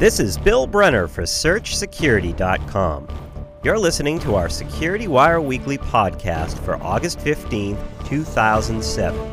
This is Bill Brenner for SearchSecurity.com. You're listening to our Security Wire Weekly podcast for August 15th, 2007.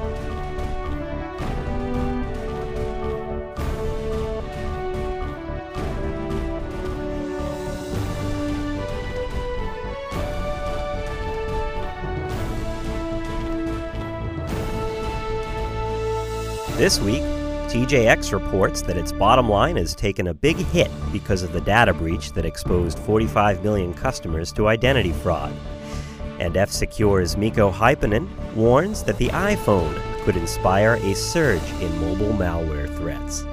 This week, TJX reports that its bottom line has taken a big hit because of the data breach that exposed 45 million customers to identity fraud. And F-Secure's Mikko Hyppönen warns that the iPhone could inspire a surge in mobile malware threats.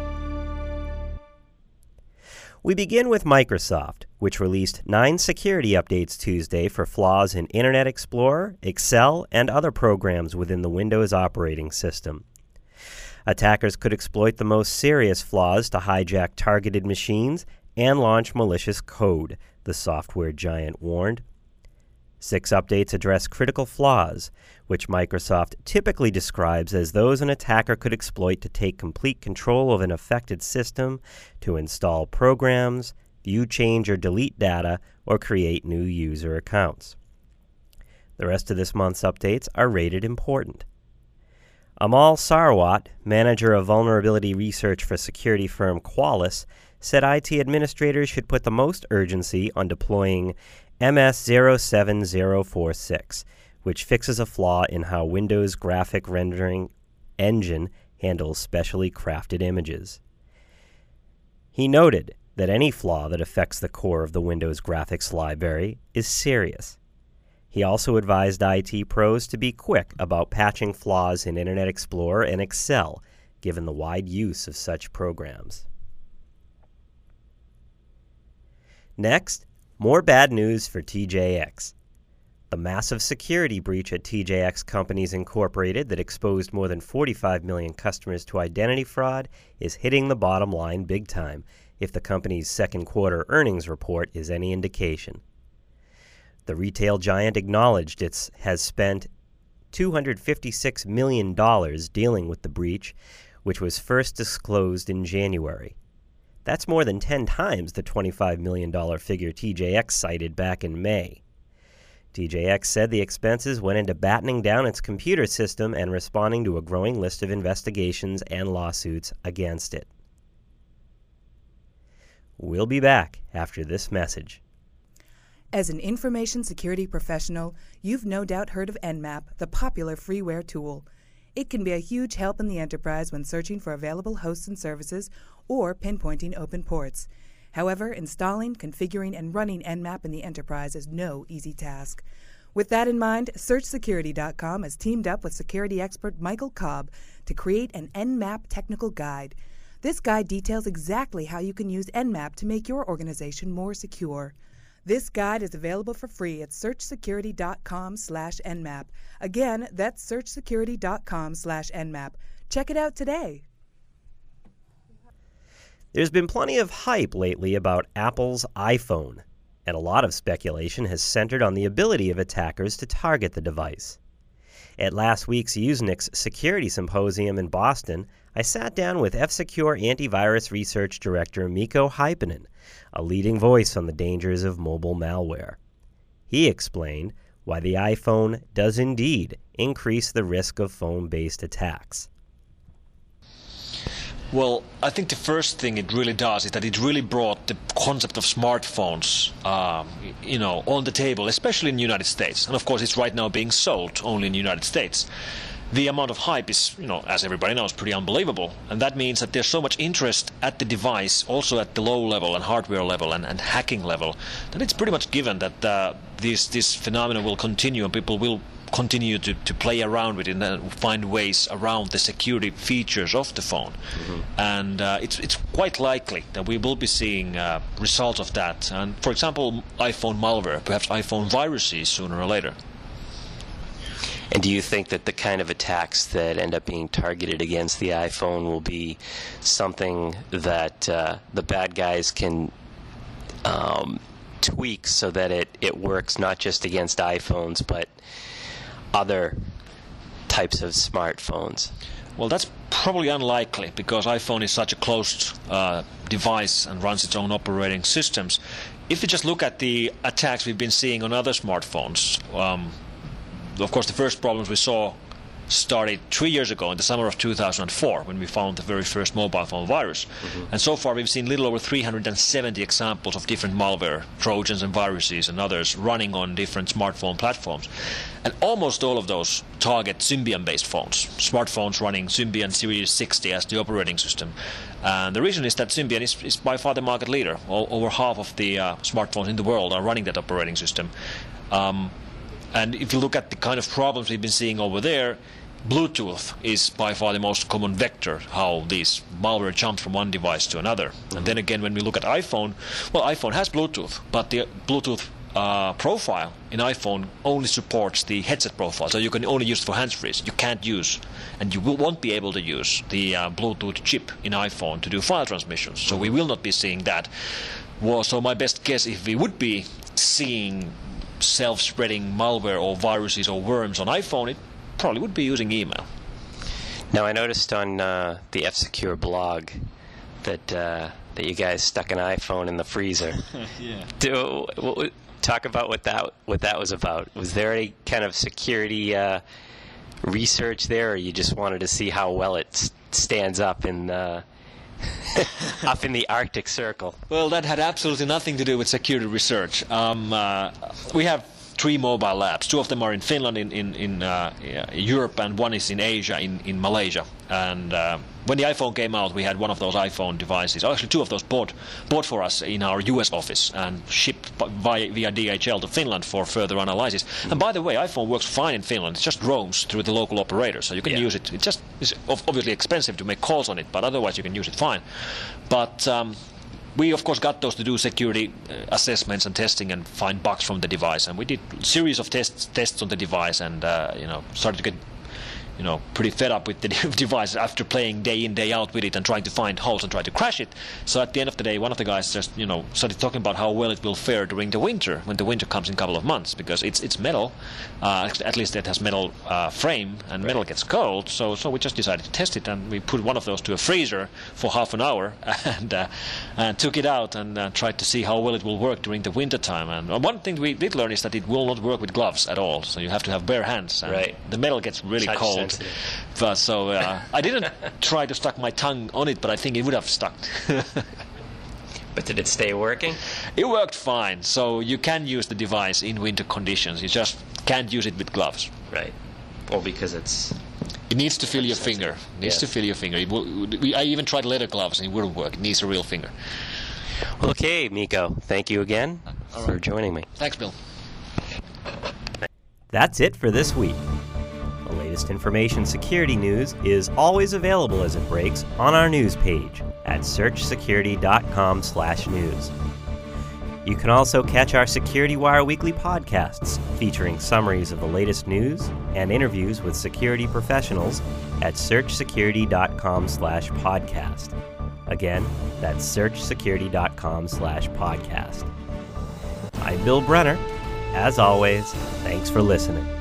We begin with Microsoft, which released 9 security updates Tuesday for flaws in Internet Explorer, Excel, and other programs within the Windows operating system. Attackers could exploit the most serious flaws to hijack targeted machines and launch malicious code, the software giant warned. 6 updates address critical flaws, which Microsoft typically describes as those an attacker could exploit to take complete control of an affected system, to install programs, view, change, or delete data, or create new user accounts. The rest of this month's updates are rated important. Amal Sarwat, manager of vulnerability research for security firm Qualys, said IT administrators should put the most urgency on deploying MS07046, which fixes a flaw in how Windows graphic rendering engine handles specially crafted images. He noted that any flaw that affects the core of the Windows graphics library is serious. He also advised IT pros to be quick about patching flaws in Internet Explorer and Excel, given the wide use of such programs. Next, more bad news for TJX. The massive security breach at TJX Companies Incorporated that exposed more than 45 million customers to identity fraud is hitting the bottom line big time, if the company's second quarter earnings report is any indication. The retail giant acknowledged it has spent $256 million dealing with the breach, which was first disclosed in January. That's more than 10 times the $25 million figure TJX cited back in May. TJX said the expenses went into battening down its computer system and responding to a growing list of investigations and lawsuits against it. We'll be back after this message. As an information security professional, you've no doubt heard of Nmap, the popular freeware tool. It can be a huge help in the enterprise when searching for available hosts and services or pinpointing open ports. However, installing, configuring, and running Nmap in the enterprise is no easy task. With that in mind, SearchSecurity.com has teamed up with security expert Michael Cobb to create an Nmap technical guide. This guide details exactly how you can use Nmap to make your organization more secure. This guide is available for free at searchsecurity.com/nmap. Again, that's searchsecurity.com/nmap. Check it out today. There's been plenty of hype lately about Apple's iPhone, and a lot of speculation has centered on the ability of attackers to target the device. At last week's Usenix Security Symposium in Boston, I sat down with F-Secure antivirus research director Mikko Hyppönen, a leading voice on the dangers of mobile malware. He explained why the iPhone does indeed increase the risk of phone-based attacks. Well, I think the first thing it really does is that it really brought the concept of smartphones, on the table, especially in the United States. And of course, it's right now being sold only in the United States. The amount of hype is, as everybody knows, pretty unbelievable. And that means that there's so much interest at the device, also at the low level and hardware level and hacking level, that it's pretty much given that this phenomenon will continue and people will continue to play around with it and find ways around the security features of the phone. Mm-hmm. And it's quite likely that we will be seeing results of that. And for example, iPhone malware, perhaps iPhone viruses sooner or later. And do you think that the kind of attacks that end up being targeted against the iPhone will be something that the bad guys can tweak so that it works not just against iPhones but other types of smartphones? Well, that's probably unlikely because iPhone is such a closed device and runs its own operating systems. If you just look at the attacks we've been seeing on other smartphones, of course the first problems we saw started 3 years ago in the summer of 2004 when we found the very first mobile phone virus. And so far we've seen little over 370 examples of different malware, Trojans and viruses and others running on different smartphone platforms. And almost all of those target Symbian-based phones, smartphones running Symbian Series 60 as the operating system. And the reason is that Symbian is by far the market leader. Over half of the smartphones in the world are running that operating system. And if you look at the kind of problems we've been seeing over there, Bluetooth is by far the most common vector, how these malware jump from one device to another. And then again, when we look at iPhone, well, iPhone has Bluetooth, but the Bluetooth profile in iPhone only supports the headset profile, so you can only use it for hands-free. You can't use, and you won't be able to use the Bluetooth chip in iPhone to do file transmissions. So we will not be seeing that. Well, so my best guess, if we would be seeing self-spreading malware or viruses or worms on iPhone, it probably would be using email. Now, I noticed on the F-Secure blog that you guys stuck an iPhone in the freezer. Yeah. Talk about what that was about. Was there any kind of security research there, or you just wanted to see how well it stands up in up in the Arctic Circle? Well, that had absolutely nothing to do with security research. We have 3 mobile labs. 2 of them are in Finland, in Europe, and 1 is in Asia, in Malaysia. And when the iPhone came out, we had one of those iPhone devices, actually 2 of those bought for us in our US office and shipped via DHL to Finland for further analysis. And by the way, iPhone works fine in Finland. It just roams through the local operator, so you can use it. It's obviously expensive to make calls on it, but otherwise you can use it fine. But we, of course, got those to do security assessments and testing and find bugs from the device. And we did a series of tests on the device and, started to get, pretty fed up with the device after playing day in, day out with it and trying to find holes and try to crash it. So at the end of the day, one of the guys just, started talking about how well it will fare during the winter, when the winter comes in a couple of months, because it's metal, at least it has metal frame, and metal gets cold. So we just decided to test it, and we put one of those to a freezer for half an hour and took it out and tried to see how well it will work during the winter time. And one thing we did learn is that it will not work with gloves at all. So you have to have bare hands. And the metal gets really cold. But so I didn't try to stuck my tongue on it, but I think it would have stuck. But did it stay working? It worked fine. So you can use the device in winter conditions. You just can't use it with gloves. Right. Well, because it needs to feel your finger. It needs to feel your finger. I even tried leather gloves and it wouldn't work. It needs a real finger. Well, okay, Mikko. Thank you again for joining me. Thanks, Bill. That's it for this week. The latest information security news is always available as it breaks on our news page at searchsecurity.com/news. You can also catch our Security Wire weekly podcasts featuring summaries of the latest news and interviews with security professionals at searchsecurity.com/podcast. Again, that's searchsecurity.com/podcast. I'm Bill Brenner. As always, thanks for listening.